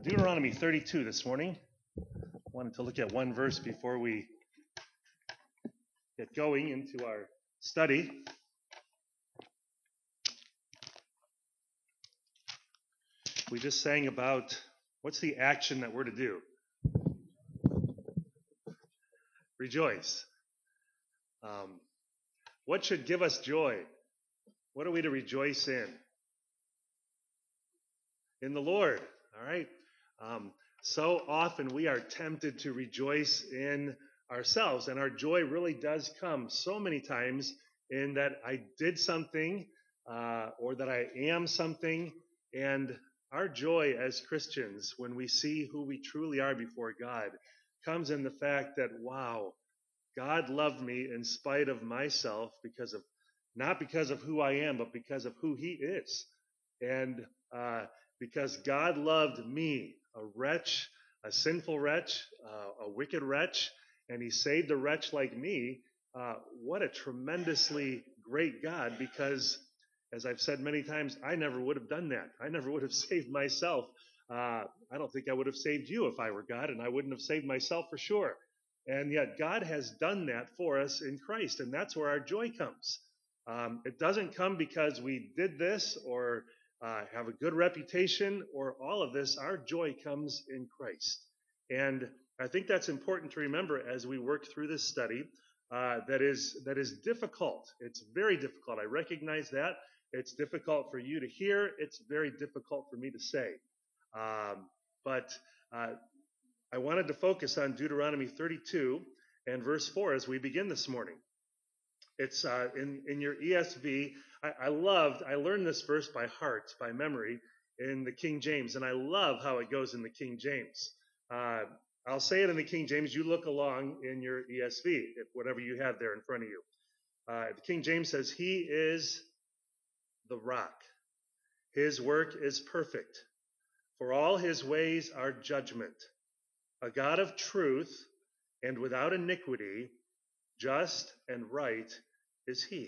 Deuteronomy 32 this morning. Wanted to look at one verse before we get going into our study. We just sang about what's the action that we're to do? Rejoice. What should give us joy? What are we to rejoice in? In the Lord. All right. So often we are tempted to rejoice in ourselves, and our joy really does come so many times in that I did something or that I am something. And our joy as Christians, when we see who we truly are before God, comes in the fact that, wow, God loved me in spite of myself not because of who I am, but because of who He is. And because God loved me, a wretch, a sinful wretch, a wicked wretch, and He saved a wretch like me. What a tremendously great God, because, as I've said many times, I never would have done that. I never would have saved myself. I don't think I would have saved you if I were God, and I wouldn't have saved myself for sure. And yet God has done that for us in Christ, and that's where our joy comes. It doesn't come because we did this or have a good reputation or all of this. Our joy comes in Christ. And I think that's important to remember as we work through this study. That is difficult. It's very difficult. I recognize that. It's difficult for you to hear. It's very difficult for me to say. But I wanted to focus on Deuteronomy 32 and verse 4 as we begin this morning. It's in your ESV. I learned this verse by heart, by memory, in the King James, and I love how it goes in the King James. I'll say it in the King James. You look along in your ESV, whatever you have there in front of you. The King James says, He is the rock. His work is perfect. For all His ways are judgment. A God of truth and without iniquity, just and right is He.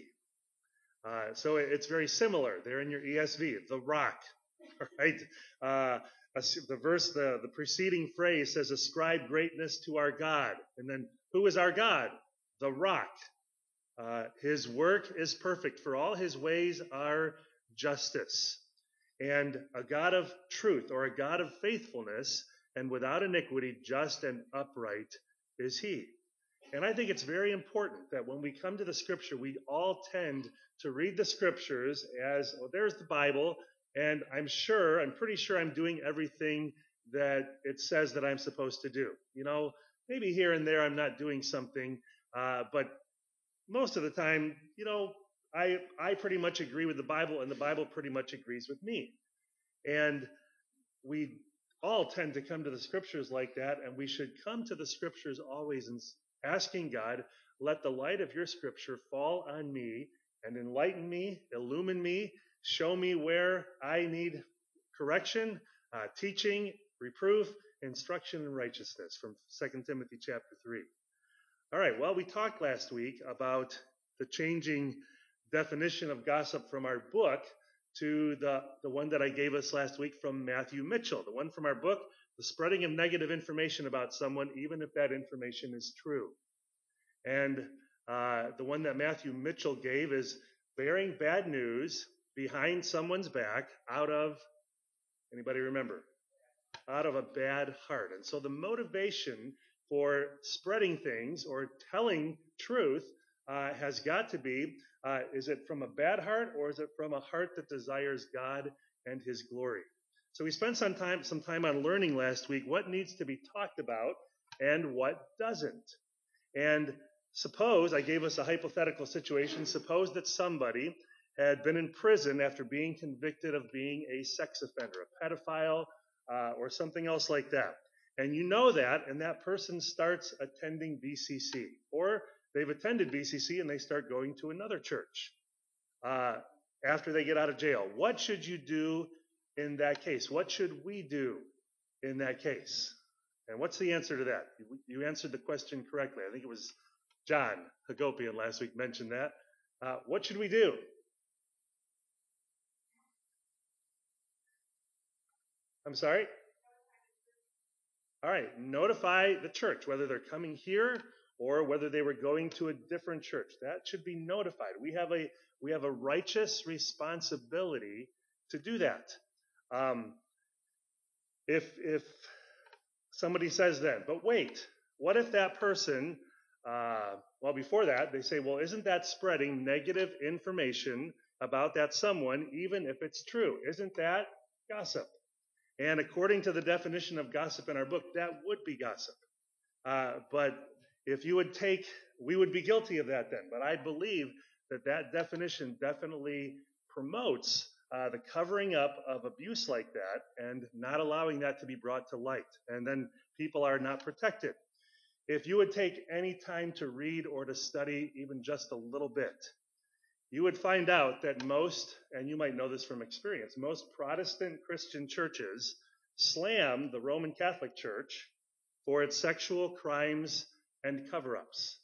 So it's very similar there in your ESV, the rock. Right? The preceding phrase says, ascribe greatness to our God. And then, who is our God? The rock. His work is perfect, for all His ways are justice. And a God of truth, or a God of faithfulness, and without iniquity, just and upright is He. And I think it's very important that when we come to the Scripture, we all tend to read the Scriptures as, oh, there's the Bible, and I'm pretty sure I'm doing everything that it says that I'm supposed to do. You know, maybe here and there I'm not doing something, but most of the time, you know, I pretty much agree with the Bible, and the Bible pretty much agrees with me. And we all tend to come to the Scriptures like that, and we should come to the Scriptures always and asking God, let the light of your Scripture fall on me and enlighten me, illumine me, show me where I need correction, teaching, reproof, instruction, and righteousness from 2 Timothy chapter 3. All right, well, we talked last week about the changing definition of gossip from our book to the one that I gave us last week from Matthew Mitchell, the one from our book, The Spreading of Negative Information About Someone, Even If That Information is True. And the one that Matthew Mitchell gave is bearing bad news behind someone's back out of, anybody remember? Out of a bad heart. And so the motivation for spreading things or telling truth has got to be, is it from a bad heart or is it from a heart that desires God and His glory? So we spent some time on learning last week what needs to be talked about and what doesn't. And suppose, I gave us a hypothetical situation, suppose that somebody had been in prison after being convicted of being a sex offender, a pedophile, or something else like that. And you know that, and that person starts attending BCC. Or they've attended BCC and they start going to another church after they get out of jail. What should you do in that case? What should we do in that case? And what's the answer to that? You answered the question correctly. I think it was John Hagopian last week mentioned that. What should we do? I'm sorry? All right, notify the church, whether they're coming here or whether they were going to a different church. That should be notified. We have a righteous responsibility to do that. If somebody says then, but wait, what if that person, well, before that, they say, well, isn't that spreading negative information about that someone, even if it's true? Isn't that gossip? And according to the definition of gossip in our book, that would be gossip. But if you would take, we would be guilty of that then. But I believe that definition definitely promotes the covering up of abuse like that and not allowing that to be brought to light. And then people are not protected. If you would take any time to read or to study even just a little bit, you would find out that most, and you might know this from experience, most Protestant Christian churches slam the Roman Catholic Church for its sexual crimes and cover-ups.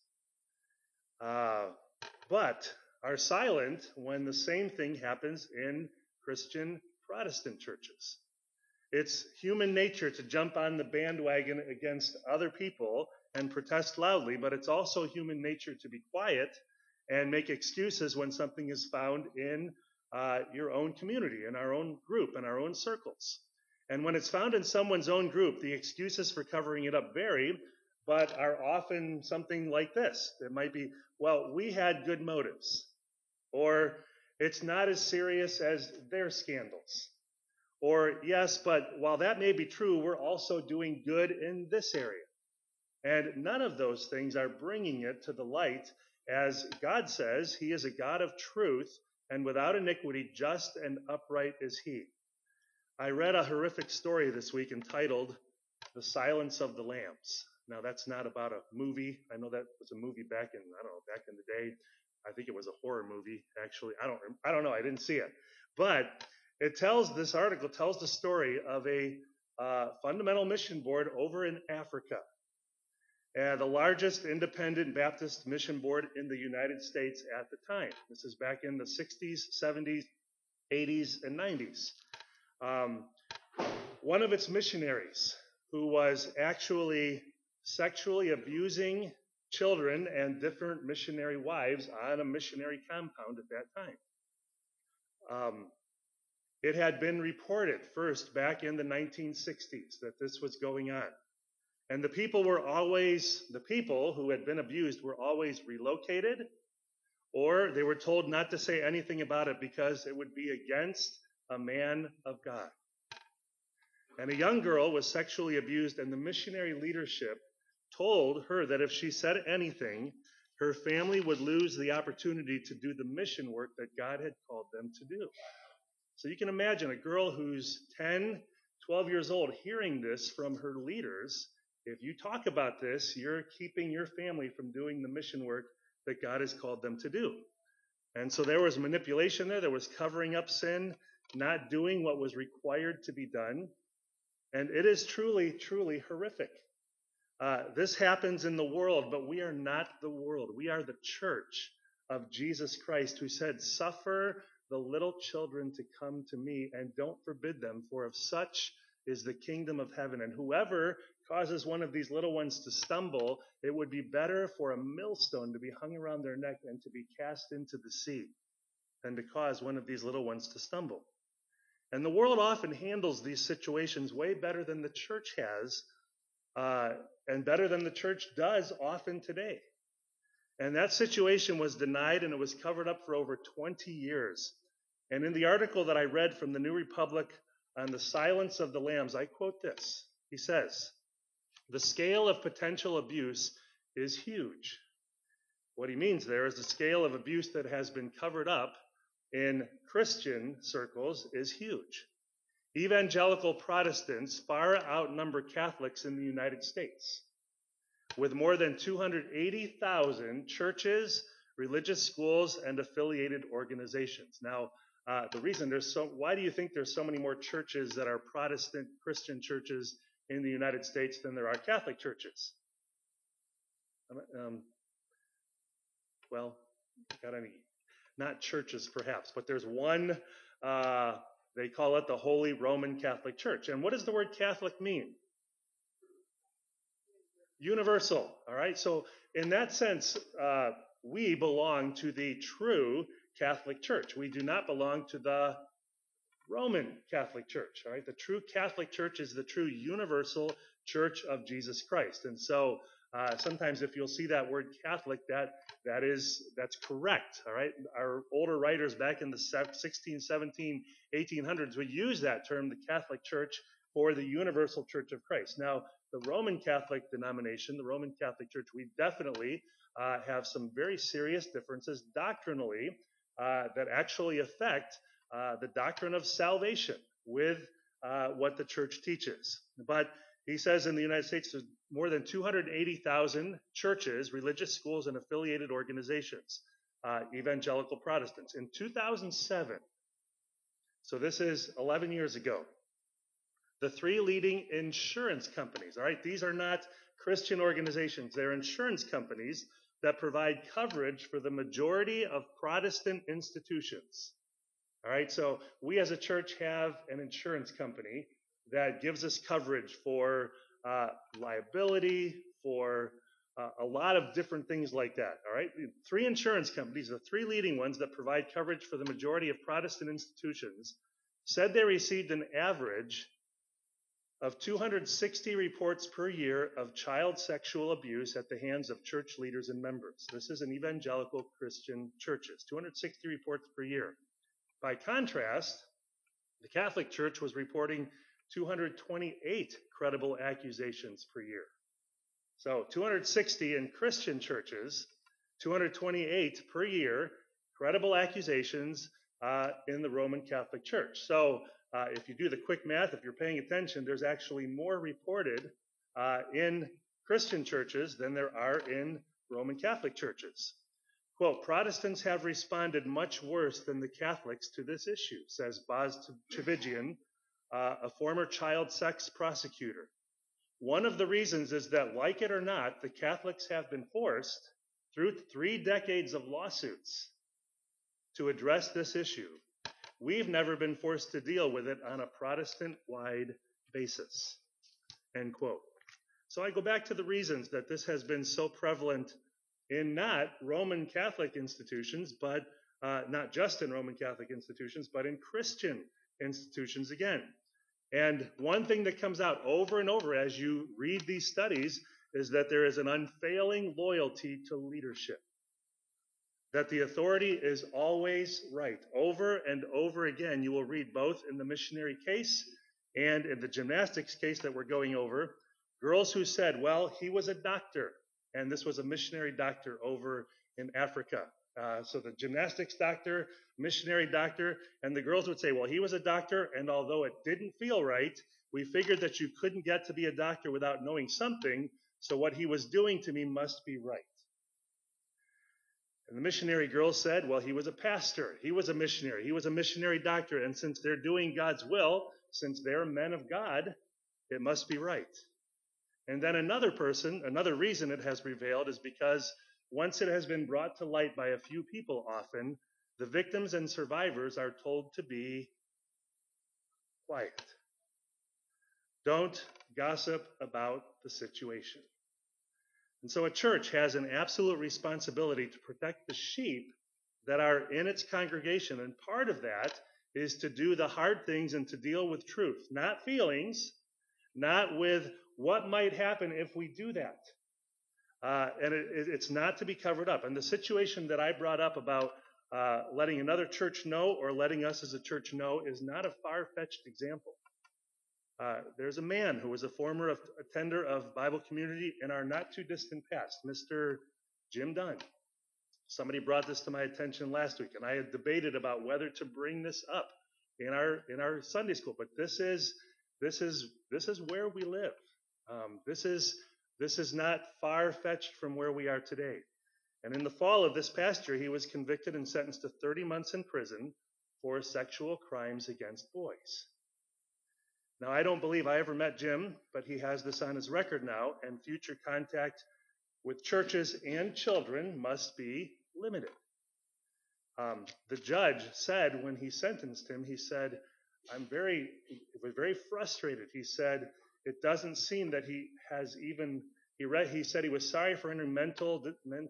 But are silent when the same thing happens in Christian Protestant churches. It's human nature to jump on the bandwagon against other people and protest loudly, but it's also human nature to be quiet and make excuses when something is found in your own community, in our own group, in our own circles. And when it's found in someone's own group, the excuses for covering it up vary, but are often something like this. It might be, well, we had good motives, or it's not as serious as their scandals. Or, yes, but while that may be true, we're also doing good in this area. And none of those things are bringing it to the light. As God says, He is a God of truth, and without iniquity, just and upright is He. I read a horrific story this week entitled The Silence of the Lambs. Now, that's not about a movie. I know that was a movie back in the day. I think it was a horror movie, actually. I don't know. I didn't see it. But this article tells the story of a fundamental mission board over in Africa. The largest independent Baptist mission board in the United States at the time. This is back in the 60s, 70s, 80s, and 90s. One of its missionaries, who was actually sexually abusing children and different missionary wives on a missionary compound at that time. It had been reported first back in the 1960s that this was going on. And the people who had been abused were always relocated, or they were told not to say anything about it because it would be against a man of God. And a young girl was sexually abused, and the missionary leadership told her that if she said anything, her family would lose the opportunity to do the mission work that God had called them to do. So you can imagine a girl who's 10, 12 years old hearing this from her leaders. If you talk about this, you're keeping your family from doing the mission work that God has called them to do. And so there was manipulation there was covering up sin, not doing what was required to be done. And it is truly, truly horrific. This happens in the world, but we are not the world. We are the church of Jesus Christ, who said, "Suffer the little children to come to me, and don't forbid them, for of such is the kingdom of heaven. And whoever causes one of these little ones to stumble, it would be better for a millstone to be hung around their neck and to be cast into the sea than to cause one of these little ones to stumble." And the world often handles these situations way better than the church has, and better than the church does often today. And that situation was denied, and it was covered up for over 20 years. And in the article that I read from the New Republic on the silence of the lambs, I quote this. He says, "The scale of potential abuse is huge." What he means there is the scale of abuse that has been covered up in Christian circles is huge. Evangelical Protestants far outnumber Catholics in the United States, with more than 280,000 churches, religious schools, and affiliated organizations. Now, the reason why do you think there's so many more churches that are Protestant Christian churches in the United States than there are Catholic churches? Well, got any? Not churches, perhaps, but there's one. They call it the Holy Roman Catholic Church. And what does the word Catholic mean? universal. All right. So in that sense, we belong to the true Catholic Church. We do not belong to the Roman Catholic Church. All right. The true Catholic Church is the true universal Church of Jesus Christ. And so sometimes if you'll see that word Catholic, that's correct. All right. Our older writers back in the 16, 17, 1800s would use that term, the Catholic Church, for the universal Church of Christ. Now, the Roman Catholic denomination, the Roman Catholic Church, we definitely have some very serious differences doctrinally that actually affect the doctrine of salvation with what the church teaches. But he says in the United States there's more than 280,000 churches, religious schools, and affiliated organizations, evangelical Protestants. In 2007, so this is 11 years ago, the three leading insurance companies, all right, these are not Christian organizations, they're insurance companies that provide coverage for the majority of Protestant institutions. All right, so we as a church have an insurance company that gives us coverage for liability, for a lot of different things like that. All right, three insurance companies, the three leading ones that provide coverage for the majority of Protestant institutions, said they received an average of 260 reports per year of child sexual abuse at the hands of church leaders and members. This is in evangelical Christian churches, 260 reports per year. By contrast, the Catholic Church was reporting 228 credible accusations per year. So 260 in Christian churches, 228 per year, credible accusations in the Roman Catholic Church. So if you do the quick math, if you're paying attention, there's actually more reported in Christian churches than there are in Roman Catholic churches. Quote, Protestants have responded much worse than the Catholics to this issue, says Boz Tchividjian, a former child sex prosecutor. One of the reasons is that, like it or not, the Catholics have been forced, through 3 decades of lawsuits, to address this issue. We've never been forced to deal with it on a Protestant-wide basis, end quote. So I go back to the reasons that this has been so prevalent in not Roman Catholic institutions, but not just in Roman Catholic institutions, but in Christian institutions again. And one thing that comes out over and over as you read these studies is that there is an unfailing loyalty to leadership. That the authority is always right. Over and over again, you will read both in the missionary case and in the gymnastics case that we're going over, girls who said, well, he was a doctor, and this was a missionary doctor over in Africa. So the gymnastics doctor, missionary doctor, and the girls would say, well, he was a doctor, and although it didn't feel right, we figured that you couldn't get to be a doctor without knowing something, so what he was doing to me must be right. And the missionary girls said, well, he was a pastor, he was a missionary doctor, and since they're doing God's will, since they're men of God, it must be right. And then another reason it has prevailed is because once it has been brought to light by a few people often, the victims and survivors are told to be quiet. Don't gossip about the situation. And so a church has an absolute responsibility to protect the sheep that are in its congregation. And part of that is to do the hard things and to deal with truth, not feelings, not with what might happen if we do that. And it's not to be covered up. And the situation that I brought up about letting another church know or letting us as a church know is not a far-fetched example. There's a man who was a former attender of Bible community in our not-too-distant past, Mr. Jim Dunn. Somebody brought this to my attention last week, and I had debated about whether to bring this up in our Sunday school. But this is where we live. This is not far-fetched from where we are today. And in the fall of this past year, he was convicted and sentenced to 30 months in prison for sexual crimes against boys. Now, I don't believe I ever met Jim, but he has this on his record now, and future contact with churches and children must be limited. The judge said when he sentenced him, he said, he was very frustrated. He said, it doesn't seem that he has even He said he was sorry for any mental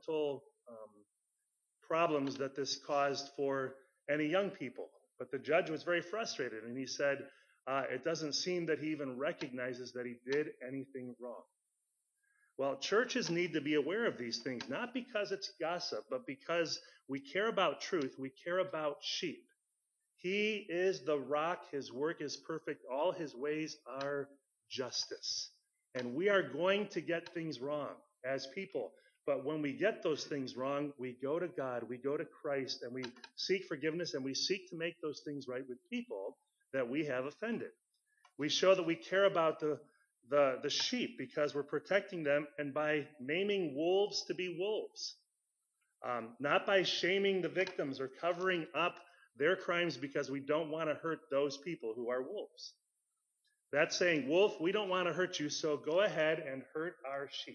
problems that this caused for any young people. But the judge was very frustrated, and he said, it doesn't seem that he even recognizes that he did anything wrong. Well, churches need to be aware of these things, not because it's gossip, but because we care about truth. We care about sheep. He is the rock. His work is perfect. All his ways are justice. And we are going to get things wrong as people. But when we get those things wrong, we go to God, we go to Christ, and we seek forgiveness, and we seek to make those things right with people that we have offended. We show that we care about the sheep because we're protecting them, and by naming wolves to be wolves. Not by shaming the victims or covering up their crimes because we don't want to hurt those people who are wolves. That's saying, wolf, we don't want to hurt you, so go ahead and hurt our sheep.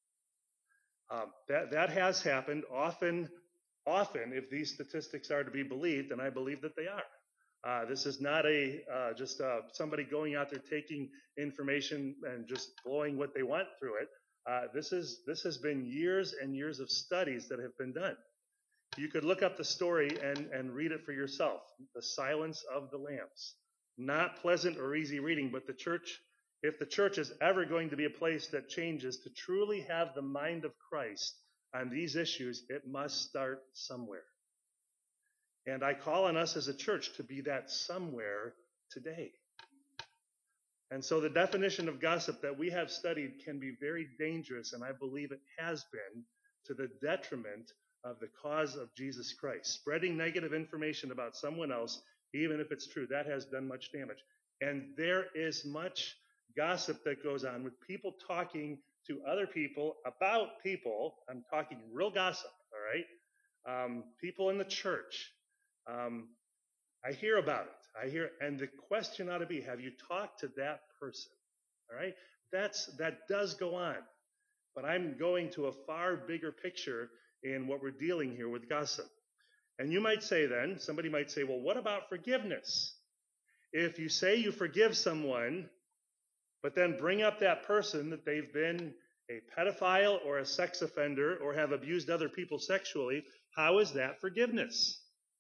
That has happened often, if these statistics are to be believed, and I believe that they are. This is not just somebody going out there taking information and just blowing what they want through it. This has been years and years of studies that have been done. You could look up the story and read it for yourself. The Silence of the Lambs. Not pleasant or easy reading, but if the church is ever going to be a place that changes to truly have the mind of Christ on these issues, it must start somewhere. And I call on us as a church to be that somewhere today. And so the definition of gossip that we have studied can be very dangerous, and I believe it has been to the detriment of the cause of Jesus Christ. Spreading negative information about someone else, even if it's true, that has done much damage. And there is much gossip that goes on with people talking to other people about people. I'm talking real gossip, all right? People in the church. I hear about it. And the question ought to be, have you talked to that person? All right? That does go on. But I'm going to a far bigger picture in what we're dealing here with gossip. And you might say then, somebody might say, well, what about forgiveness? If you say you forgive someone, but then bring up that person that they've been a pedophile or a sex offender or have abused other people sexually, how is that forgiveness?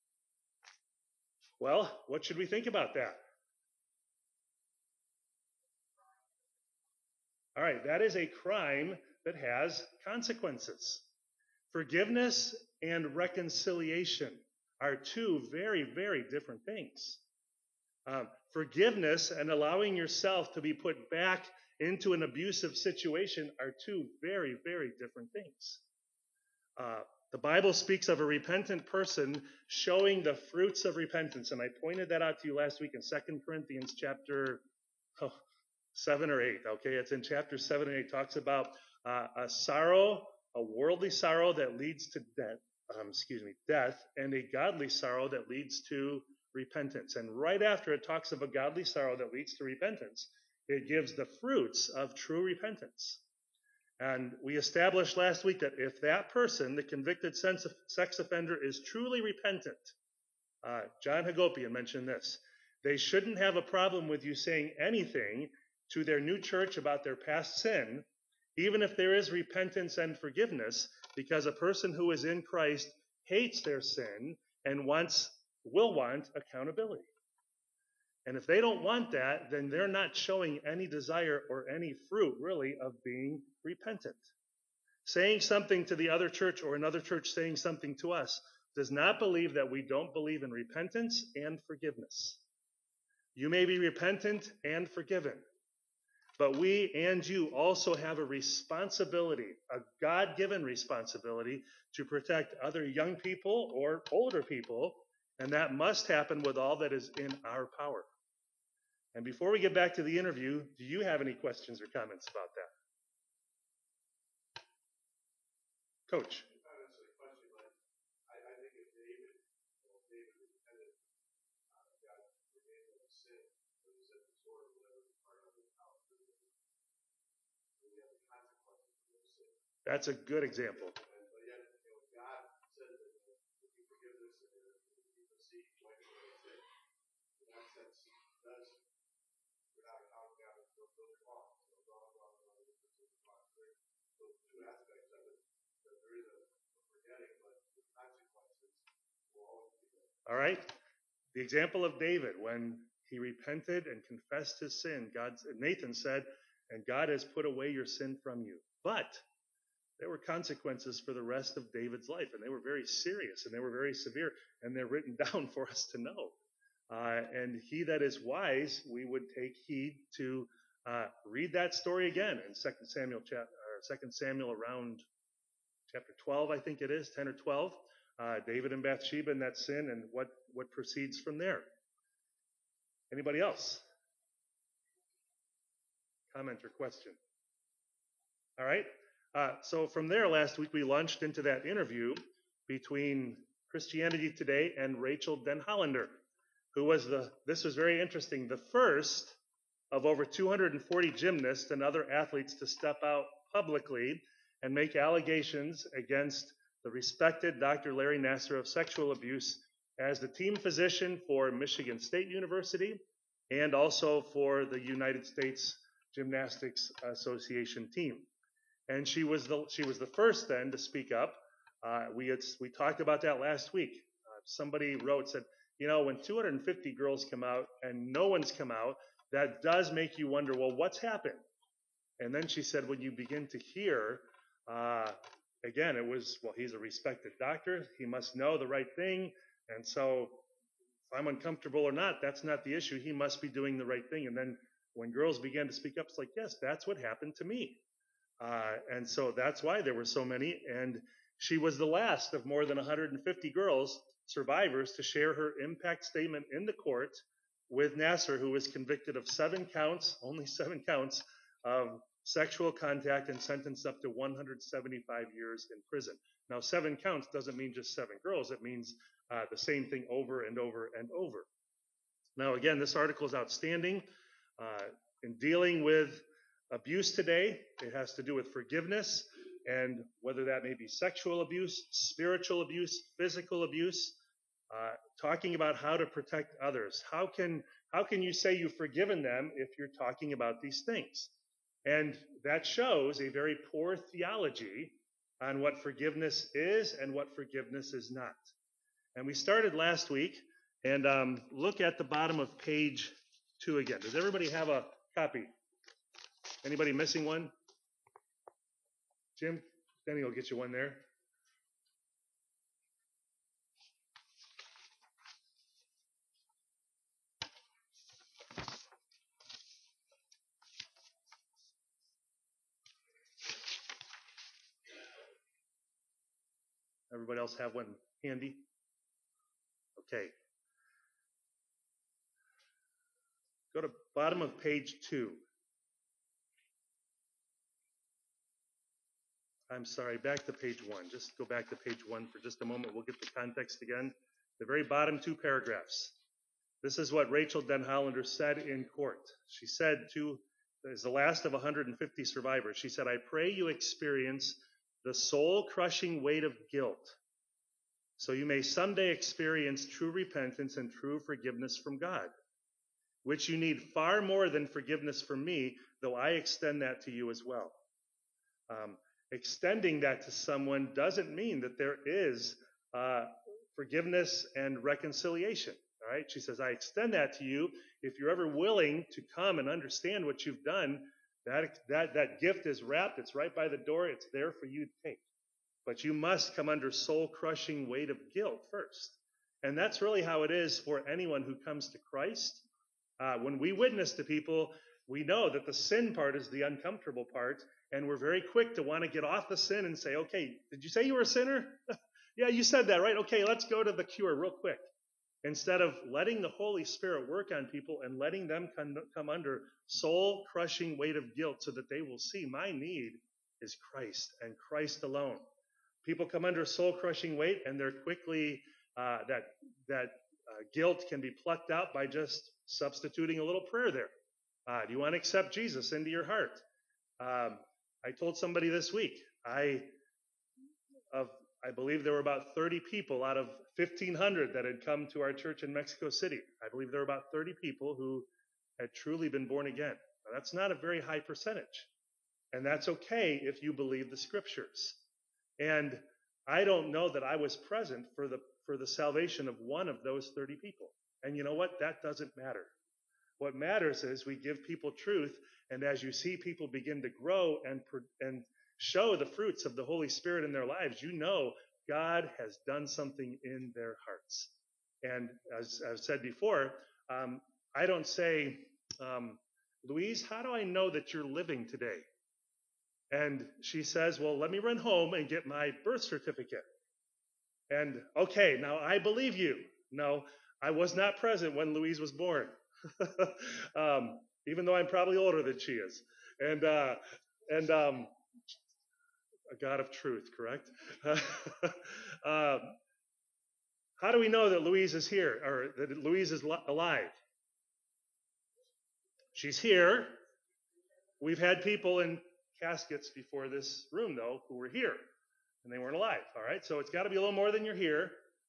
Well, what should we think about that? All right, that is a crime that has consequences. Forgiveness and reconciliation are two very, very different things. Forgiveness and allowing yourself to be put back into an abusive situation are two very, very different things. The Bible speaks of a repentant person showing the fruits of repentance, and I pointed that out to you last week in 2 Corinthians chapter 7 or 8. Okay, it's in chapter 7 and 8. It talks about a sorrow, a worldly sorrow that leads to death, and a godly sorrow that leads to repentance. And right after it talks of a godly sorrow that leads to repentance, it gives the fruits of true repentance. And we established last week that if that person, the convicted sex offender, is truly repentant, John Hagopian mentioned this, they shouldn't have a problem with you saying anything to their new church about their past sin, even if there is repentance and forgiveness, because a person who is in Christ hates their sin and will want accountability. And if they don't want that, then they're not showing any desire or any fruit, really, of being repentant. Saying something to the other church or another church saying something to us does not believe that we don't believe in repentance and forgiveness. You may be repentant and forgiven, but we and you also have a responsibility, a God-given responsibility, to protect other young people or older people, and that must happen with all that is in our power. And before we get back to the interview, do you have any questions or comments about that? Coach. That's a good example. All right? The example of David, when he repented and confessed his sin, Nathan said, and God has put away your sin from you. But there were consequences for the rest of David's life, and they were very serious, and they were very severe, and they're written down for us to know. And he that is wise, we would take heed to read that story again in 2 Samuel around chapter 12, I think it is, 10 or 12. David and Bathsheba and that sin and what proceeds from there. Anybody else? Comment or question? All right. So from there, last week we launched into that interview between Christianity Today and Rachel Denhollander, who was this was very interesting, the first of over 240 gymnasts and other athletes to step out publicly and make allegations against the respected Dr. Larry Nassar of sexual abuse as the team physician for Michigan State University and also for the United States Gymnastics Association team. And she was the first then to speak up. We talked about that last week. Somebody said, when 250 girls come out and no one's come out, that does make you wonder, well, what's happened? And then she said, when you begin to hear, again, it was, well, he's a respected doctor. He must know the right thing. And so if I'm uncomfortable or not, that's not the issue. He must be doing the right thing. And then when girls began to speak up, it's like, yes, that's what happened to me. And so that's why there were so many. And she was the last of more than 150 girls, survivors, to share her impact statement in the court with Nassar, who was convicted of only 7 counts of sexual contact and sentenced up to 175 years in prison. Now, 7 counts doesn't mean just 7 girls. It means the same thing over and over and over. Now, again, this article is outstanding. In dealing with abuse today, it has to do with forgiveness, and whether that may be sexual abuse, spiritual abuse, physical abuse, talking about how to protect others. How can you say you've forgiven them if you're talking about these things? And that shows a very poor theology on what forgiveness is and what forgiveness is not. And we started last week, and look at the bottom of page 2 again. Does everybody have a copy? Anybody missing one? Jim, Danny will get you one there. Everybody else have one handy? Okay. Go to bottom of page 2. I'm sorry, back to page 1. Just go back to page 1 for just a moment. We'll get the context again. The very bottom 2 paragraphs. This is what Rachel Denhollander said in court. She said as the last of 150 survivors, she said, I pray you experience the soul-crushing weight of guilt, so you may someday experience true repentance and true forgiveness from God, which you need far more than forgiveness from me, though I extend that to you as well. Extending that to someone doesn't mean that there is forgiveness and reconciliation. All right? She says, I extend that to you. If you're ever willing to come and understand what you've done, that gift is wrapped. It's right by the door. It's there for you to take. But you must come under soul-crushing weight of guilt first. And that's really how it is for anyone who comes to Christ. When we witness to people, we know that the sin part is the uncomfortable part, and we're very quick to want to get off the sin and say, okay, did you say you were a sinner? Yeah, you said that, right? Okay, let's go to the cure real quick. Instead of letting the Holy Spirit work on people and letting them come under soul-crushing weight of guilt so that they will see my need is Christ and Christ alone. People come under soul-crushing weight, and they're quickly, that guilt can be plucked out by just substituting a little prayer there. Do you want to accept Jesus into your heart? I told somebody this week, I believe there were about 30 people out of 1,500 that had come to our church in Mexico City. I believe there were about 30 people who had truly been born again. Now, that's not a very high percentage. And that's okay if you believe the scriptures. And I don't know that I was present for for the salvation of one of those 30 people. And you know what? That doesn't matter. What matters is we give people truth, and as you see people begin to grow and show the fruits of the Holy Spirit in their lives, you know God has done something in their hearts. And as I've said before, I don't say, Louise, how do I know that you're living today? And she says, well, let me run home and get my birth certificate. And okay, now I believe you. No, I was not present when Louise was born, even though I'm probably older than she is. And a God of truth, correct? How do we know that Louise is here, or that Louise is alive? She's here. We've had people in caskets before this room, though, who were here, and they weren't alive, all right? So it's got to be a little more than you're here.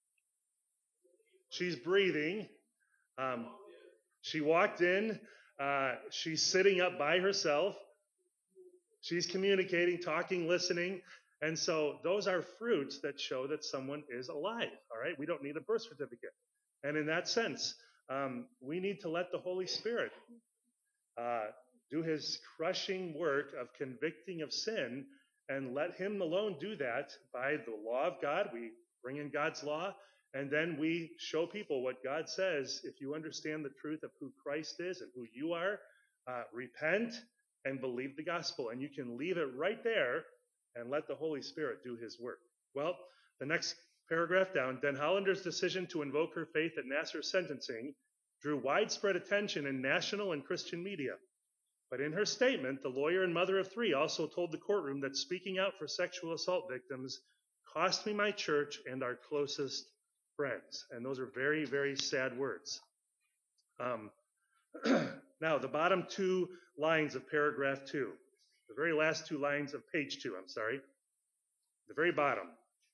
She's breathing. She walked in. She's sitting up by herself. She's communicating, talking, listening. And so those are fruits that show that someone is alive, all right? We don't need a birth certificate. And in that sense, we need to let the Holy Spirit do his crushing work of convicting of sin, and let him alone do that by the law of God. We bring in God's law, and then we show people what God says. If you understand the truth of who Christ is and who you are, repent and believe the gospel. And you can leave it right there and let the Holy Spirit do his work. Well, the next paragraph down, Den Hollander's decision to invoke her faith at Nassar's sentencing drew widespread attention in national and Christian media. But in her statement, the lawyer and mother of three also told the courtroom that speaking out for sexual assault victims cost me my church and our closest friends. And those are very, very sad words. Now, the bottom two lines of paragraph 2, the very last two lines of page 2, the very bottom.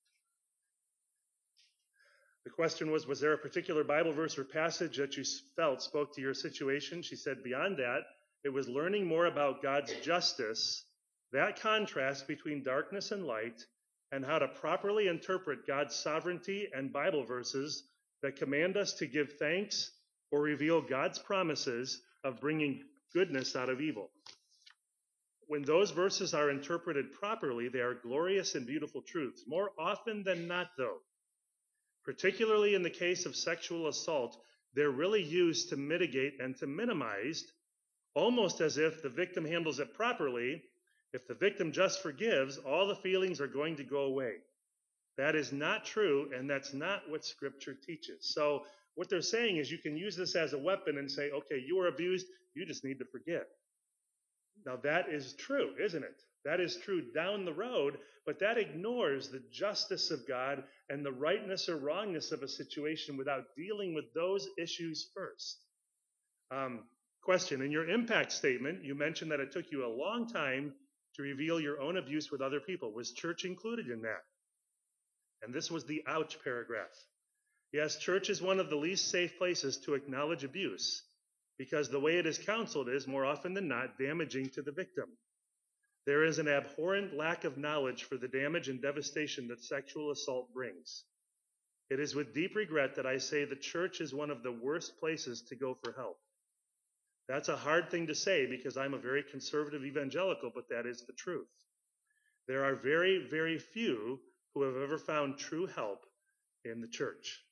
The question was there a particular Bible verse or passage that you felt spoke to your situation? She said, beyond that, it was learning more about God's justice, that contrast between darkness and light, and how to properly interpret God's sovereignty and Bible verses that command us to give thanks or reveal God's promises of bringing goodness out of evil. When those verses are interpreted properly, they are glorious and beautiful truths. More often than not, though, particularly in the case of sexual assault, they're really used to mitigate and to minimize, almost as if the victim handles it properly. If the victim just forgives, all the feelings are going to go away. That is not true, and that's not what Scripture teaches. So what they're saying is you can use this as a weapon and say, okay, you were abused, you just need to forgive. Now that is true, isn't it? That is true down the road, but that ignores the justice of God and the rightness or wrongness of a situation without dealing with those issues first. Question, in your impact statement, you mentioned that it took you a long time to reveal your own abuse with other people. Was church included in that? And this was the ouch paragraph. Yes, church is one of the least safe places to acknowledge abuse, because the way it is counseled is, more often than not, damaging to the victim. There is an abhorrent lack of knowledge for the damage and devastation that sexual assault brings. It is with deep regret that I say the church is one of the worst places to go for help. That's a hard thing to say because I'm a very conservative evangelical, but that is the truth. There are very, very few who have ever found true help in the church.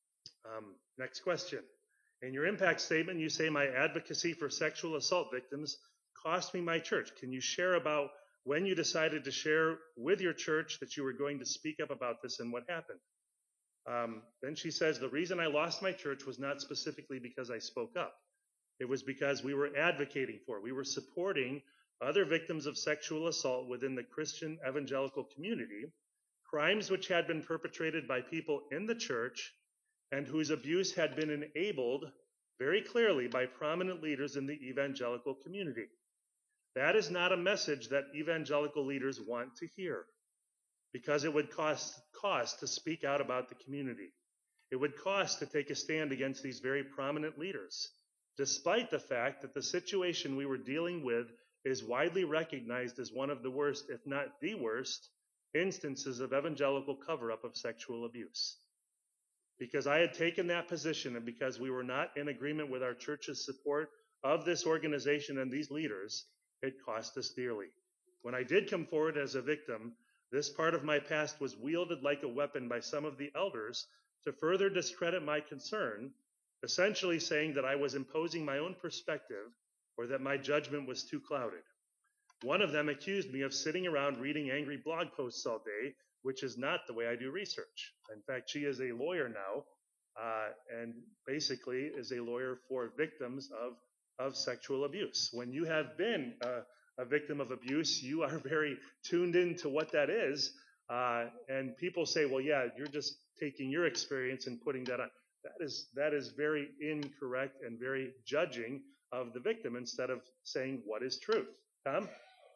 Next question. In your impact statement, you say my advocacy for sexual assault victims cost me my church. Can you share about when you decided to share with your church that you were going to speak up about this and what happened? Then she says, the reason I lost my church was not specifically because I spoke up. It was because we were advocating for, we were supporting other victims of sexual assault within the Christian evangelical community, crimes which had been perpetrated by people in the church and whose abuse had been enabled very clearly by prominent leaders in the evangelical community. That is not a message that evangelical leaders want to hear, because it would cost to speak out about the community. It would cost to take a stand against these very prominent leaders, despite the fact that the situation we were dealing with is widely recognized as one of the worst, if not the worst, instances of evangelical cover-up of sexual abuse. Because I had taken that position and because we were not in agreement with our church's support of this organization and these leaders, it cost us dearly. When I did come forward as a victim, this part of my past was wielded like a weapon by some of the elders to further discredit my concern, essentially saying that I was imposing my own perspective or that my judgment was too clouded. One of them accused me of sitting around reading angry blog posts all day, which is not the way I do research. In fact, she is a lawyer now, and basically is a lawyer for victims of sexual abuse. When you have been a victim of abuse, you are very tuned into what that is. And people say, well, yeah, you're just taking your experience and putting that on. That is very incorrect and very judging of the victim instead of saying what is truth. Tom?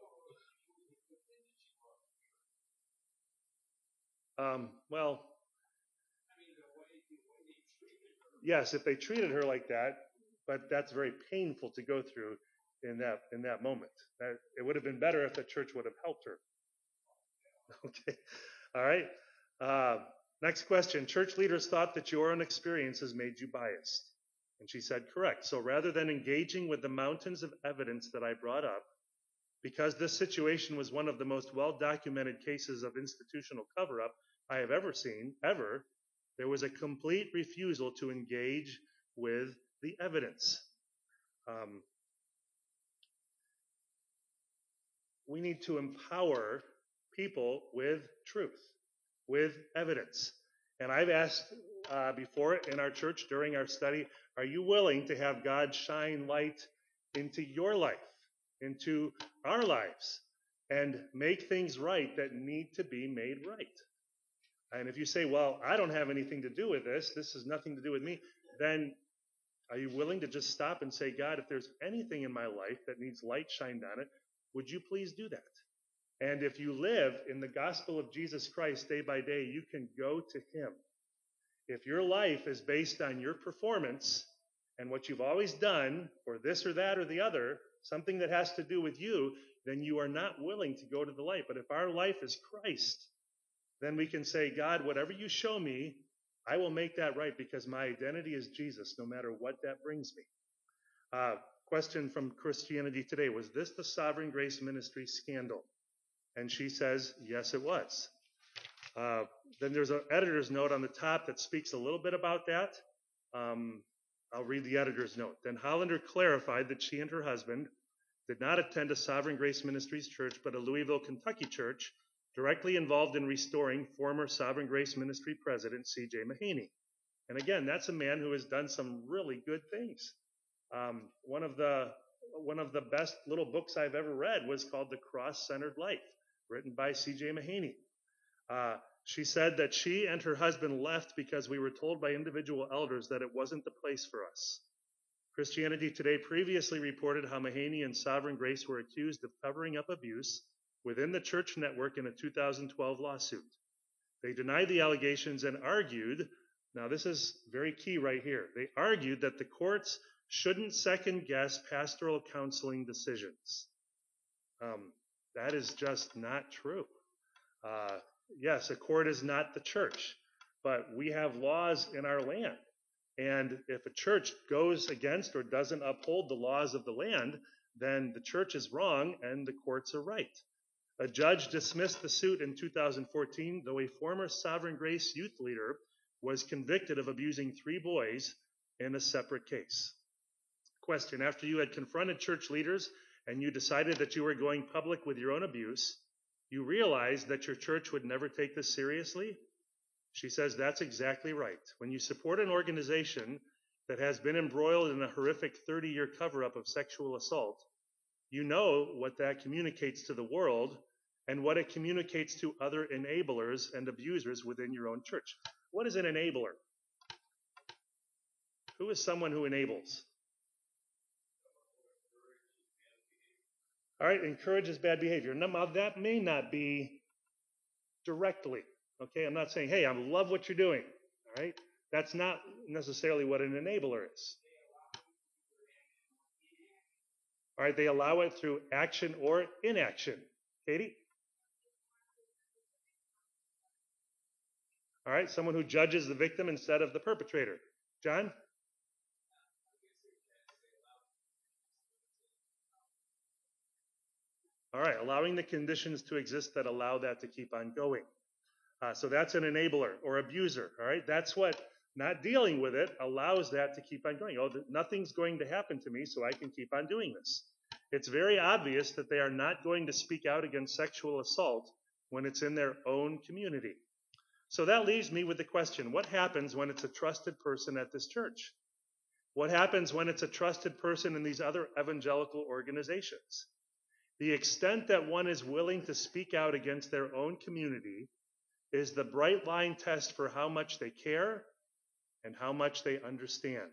Well, yes, if they treated her like that, but that's very painful to go through in that moment. It would have been better if the church would have helped her. Okay, all right. Next question. Church leaders thought that your own experiences made you biased. And she said, correct. So rather than engaging with the mountains of evidence that I brought up, because this situation was one of the most well-documented cases of institutional cover-up I have ever seen, there was a complete refusal to engage with the evidence. We need to empower people with truth, with evidence. And I've asked before in our church during our study, are you willing to have God shine light into your life, into our lives, and make things right that need to be made right? And if you say, well, I don't have anything to do with this has nothing to do with me, then are you willing to just stop and say, God, if there's anything in my life that needs light shined on it, would you please do that? And if you live in the gospel of Jesus Christ day by day, you can go to him. If your life is based on your performance and what you've always done, or this or that or the other, something that has to do with you, then you are not willing to go to the light. But if our life is Christ, then we can say, God, whatever you show me, I will make that right because my identity is Jesus, no matter what that brings me. Question from Christianity Today, was this the Sovereign Grace Ministry scandal? And she says, yes, it was. Then there's an editor's note on the top that speaks a little bit about that. I'll read the editor's note. Then Hollander clarified that she and her husband did not attend a Sovereign Grace Ministries church, but a Louisville, Kentucky church directly involved in restoring former Sovereign Grace Ministry president C.J. Mahaney. And again, that's a man who has done some really good things. One of the best little books I've ever read was called The Cross-Centered Life, written by C.J. Mahaney. She said that she and her husband left because we were told by individual elders that it wasn't the place for us. Christianity Today previously reported how Mahaney and Sovereign Grace were accused of covering up abuse within the church network in a 2012 lawsuit. They denied the allegations and argued, now this is very key right here, they argued that the courts shouldn't second-guess pastoral counseling decisions. That is just not true. Yes, a court is not the church, but we have laws in our land. And if a church goes against or doesn't uphold the laws of the land, then the church is wrong and the courts are right. A judge dismissed the suit in 2014, though a former Sovereign Grace youth leader was convicted of abusing 3 boys in a separate case. Question, after you had confronted church leaders and you decided that you were going public with your own abuse, you realized that your church would never take this seriously? She says that's exactly right. When you support an organization that has been embroiled in a horrific 30-year cover-up of sexual assault, you know what that communicates to the world and what it communicates to other enablers and abusers within your own church. What is an enabler? Who is someone who enables? All right, encourages bad behavior. Now, that may not be directly, okay? I'm not saying, hey, I love what you're doing, all right? That's not necessarily what an enabler is. All right, they allow it through action or inaction. Katie? All right, someone who judges the victim instead of the perpetrator. John? All right, allowing the conditions to exist that allow that to keep on going. So that's an enabler or abuser. All right, that's what not dealing with it allows that to keep on going. Oh, nothing's going to happen to me, so I can keep on doing this. It's very obvious that they are not going to speak out against sexual assault when it's in their own community. So that leaves me with the question, what happens when it's a trusted person at this church? What happens when it's a trusted person in these other evangelical organizations? The extent that one is willing to speak out against their own community is the bright line test for how much they care and how much they understand.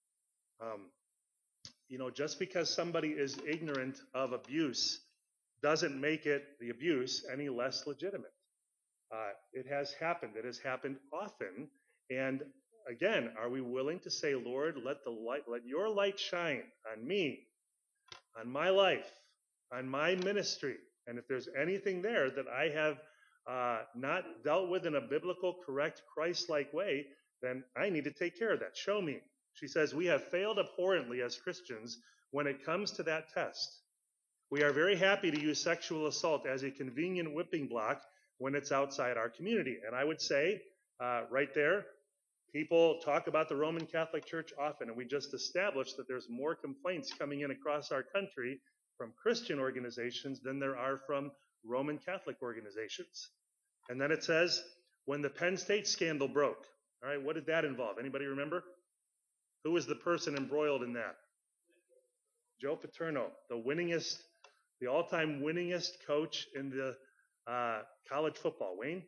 Just because somebody is ignorant of abuse doesn't make it, the abuse, any less legitimate. It has happened. It has happened often. And again, are we willing to say, Lord, let your light shine on me, on my life, on my ministry? And if there's anything there that I have not dealt with in a biblical, correct, Christ-like way, then I need to take care of that. Show me. She says, we have failed abhorrently as Christians when it comes to that test. We are very happy to use sexual assault as a convenient whipping block when it's outside our community. And I would say, right there, people talk about the Roman Catholic Church often, and we just established that there's more complaints coming in across our country from Christian organizations than there are from Roman Catholic organizations. And then it says, when the Penn State scandal broke. All right, what did that involve? Anybody remember? Who was the person embroiled in that? Joe Paterno, the all-time winningest coach in the college football. Wayne?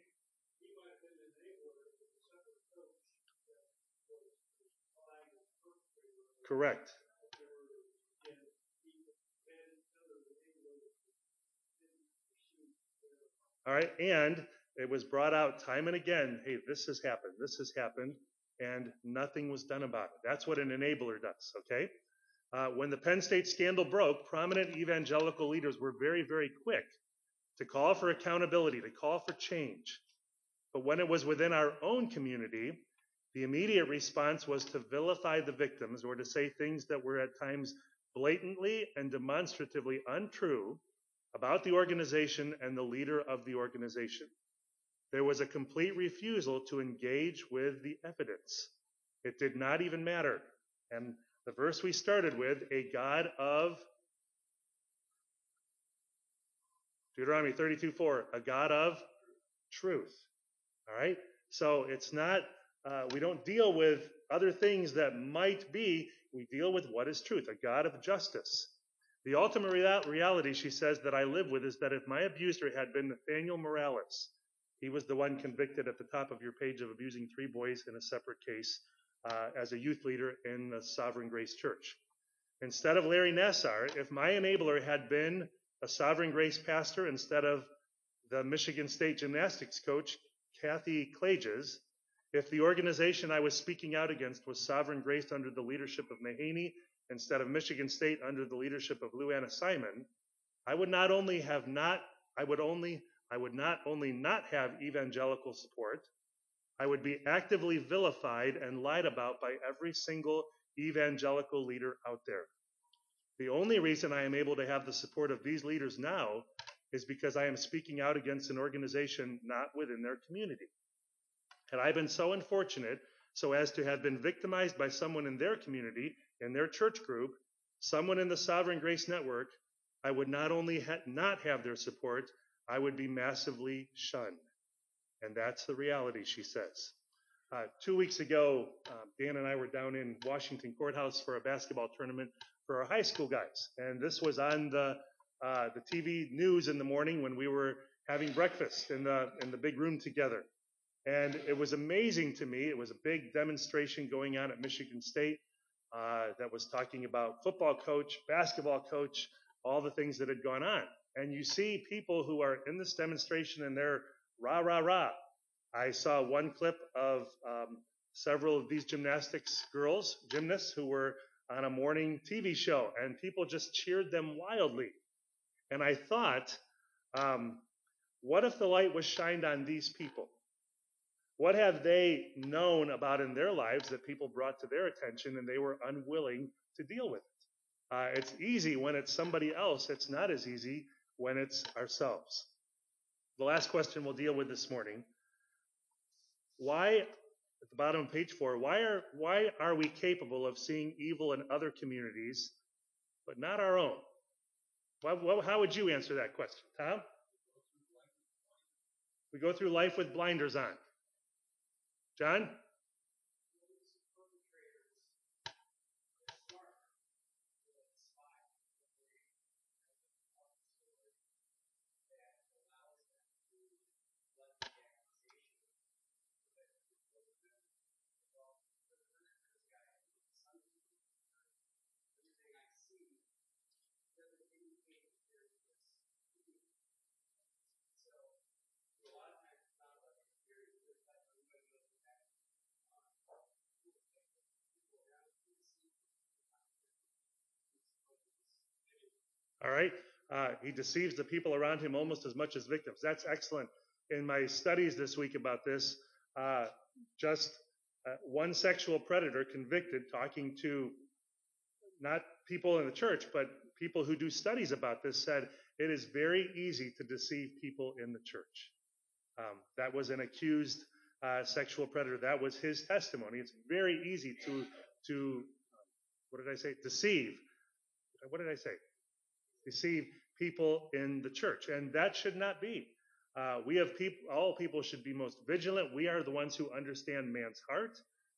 Correct. All right, and it was brought out time and again, hey, this has happened, and nothing was done about it. That's what an enabler does, okay? When the Penn State scandal broke, prominent evangelical leaders were very, very quick to call for accountability, to call for change. But when it was within our own community, the immediate response was to vilify the victims or to say things that were at times blatantly and demonstratively untrue about the organization and the leader of the organization. There was a complete refusal to engage with the evidence. It did not even matter. And the verse we started with, a God of Deuteronomy 32:4, a God of truth. All right? So it's not, we don't deal with other things that might be, we deal with what is truth, a God of justice. The ultimate reality, she says, that I live with is that if my abuser had been Nathaniel Morales, he was the one convicted at the top of your page of abusing 3 boys in a separate case as a youth leader in the Sovereign Grace Church. Instead of Larry Nassar, if my enabler had been a Sovereign Grace pastor instead of the Michigan State gymnastics coach, Kathy Klages, if the organization I was speaking out against was Sovereign Grace under the leadership of Mahaney instead of Michigan State under the leadership of Lou Anna Simon, I would not only not have evangelical support, I would be actively vilified and lied about by every single evangelical leader out there. The only reason I am able to have the support of these leaders now is because I am speaking out against an organization not within their community. Had I been so unfortunate so as to have been victimized by someone in their community, in their church group, someone in the Sovereign Grace Network, I would not only not have their support, I would be massively shunned. And that's the reality, she says. 2 weeks ago, Dan and I were down in Washington Courthouse for a basketball tournament for our high school guys. And this was on the TV news in the morning when we were having breakfast in the big room together. And it was amazing to me. It was a big demonstration going on at Michigan State that was talking about football coach, basketball coach, all the things that had gone on. And you see people who are in this demonstration and they're rah, rah, rah. I saw one clip of several of these gymnastics gymnasts who were on a morning TV show, and people just cheered them wildly. And I thought, what if the light was shined on these people? What have they known about in their lives that people brought to their attention and they were unwilling to deal with it? It's easy when it's somebody else. It's not as easy when it's ourselves. The last question we'll deal with this morning. Why, at the bottom of page 4, why are we capable of seeing evil in other communities, but not our own? How would you answer that question, Tom? We go through life with blinders on. John? All right. He deceives the people around him almost as much as victims. That's excellent. In my studies this week about this, just one sexual predator convicted, talking to not people in the church, but people who do studies about this, said it is very easy to deceive people in the church. That was an accused sexual predator. That was his testimony. It's very easy to what did I say? Deceive. What did I say? Deceive people in the church, and that should not be. We have people. All people should be most vigilant. We are the ones who understand man's heart,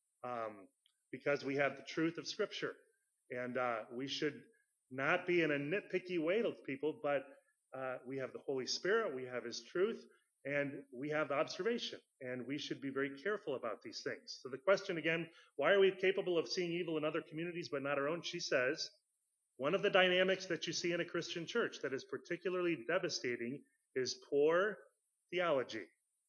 because we have the truth of Scripture, and we should not be in a nitpicky way with people. But we have the Holy Spirit, we have His truth, and we have observation, and we should be very careful about these things. So the question again: why are we capable of seeing evil in other communities but not our own? She says, one of the dynamics that you see in a Christian church that is particularly devastating is poor theology.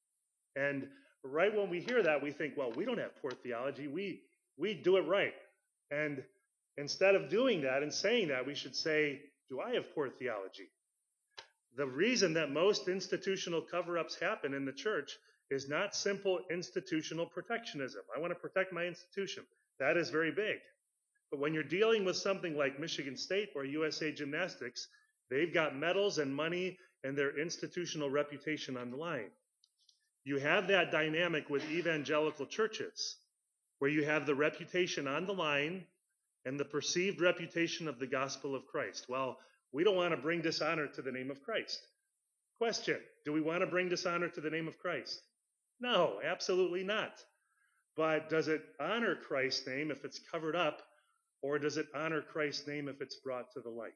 And right when we hear that, we think, well, we don't have poor theology. We do it right. And instead of doing that and saying that, we should say, do I have poor theology? The reason that most institutional cover-ups happen in the church is not simple institutional protectionism. I want to protect my institution. That is very big. But when you're dealing with something like Michigan State or USA Gymnastics, they've got medals and money and their institutional reputation on the line. You have that dynamic with evangelical churches, where you have the reputation on the line and the perceived reputation of the gospel of Christ. Well, we don't want to bring dishonor to the name of Christ. Question: do we want to bring dishonor to the name of Christ? No, absolutely not. But does it honor Christ's name if it's covered up? Or does it honor Christ's name if it's brought to the light?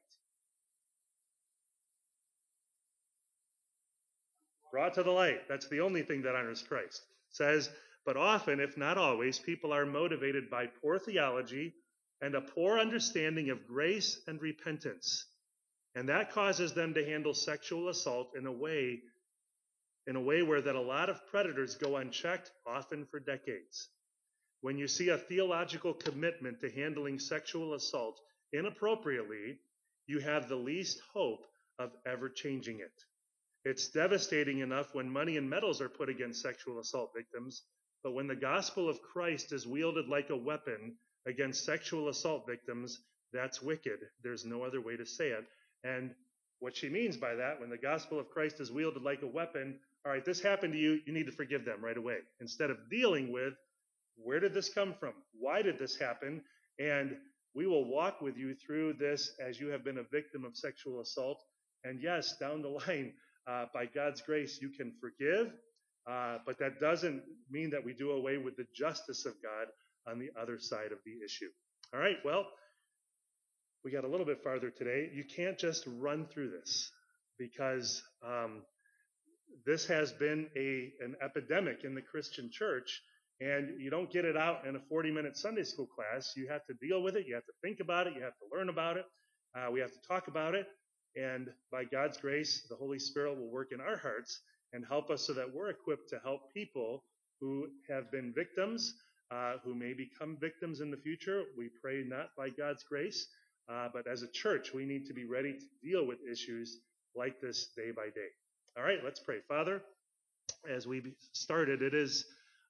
Brought to the light. That's the only thing that honors Christ. It says, but often, if not always, people are motivated by poor theology and a poor understanding of grace and repentance. And that causes them to handle sexual assault in a way where that a lot of predators go unchecked, often for decades. When you see a theological commitment to handling sexual assault inappropriately, you have the least hope of ever changing it. It's devastating enough when money and medals are put against sexual assault victims, but when the gospel of Christ is wielded like a weapon against sexual assault victims, that's wicked. There's no other way to say it. And what she means by that, when the gospel of Christ is wielded like a weapon, all right, this happened to you, you need to forgive them right away, instead of dealing with, where did this come from? Why did this happen? And we will walk with you through this as you have been a victim of sexual assault. And yes, down the line, by God's grace, you can forgive, but that doesn't mean that we do away with the justice of God on the other side of the issue. All right, well, we got a little bit farther today. You can't just run through this, because this has been an epidemic in the Christian church. And you don't get it out in a 40-minute Sunday school class. You have to deal with it. You have to think about it. You have to learn about it. We have to talk about it. And by God's grace, the Holy Spirit will work in our hearts and help us so that we're equipped to help people who have been victims, who may become victims in the future. We pray not by God's grace, but as a church, we need to be ready to deal with issues like this day by day. All right, let's pray. Father, as we started, it is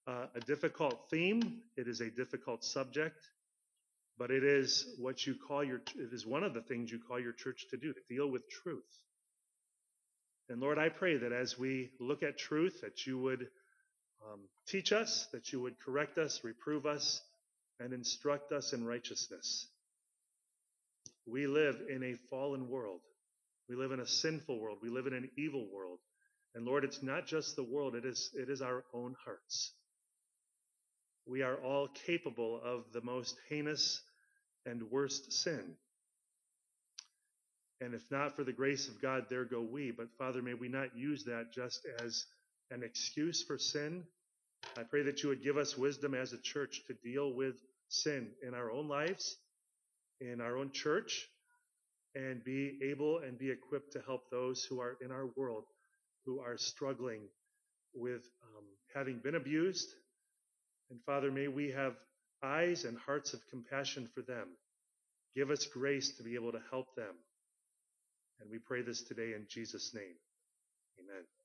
a difficult theme. It is a difficult subject, but it is what you call it is one of the things you call your church to do, to deal with truth. And Lord, I pray that as we look at truth, that you would teach us, that you would correct us, reprove us, and instruct us in righteousness. We live in a fallen world. We live in a sinful world. We live in an evil world. And Lord, it's not just the world, it is our own hearts. We are all capable of the most heinous and worst sin. And if not for the grace of God, there go we. But Father, may we not use that just as an excuse for sin. I pray that you would give us wisdom as a church to deal with sin in our own lives, in our own church, and be able and be equipped to help those who are in our world who are struggling with having been abused. And Father, may we have eyes and hearts of compassion for them. Give us grace to be able to help them. And we pray this today in Jesus' name. Amen.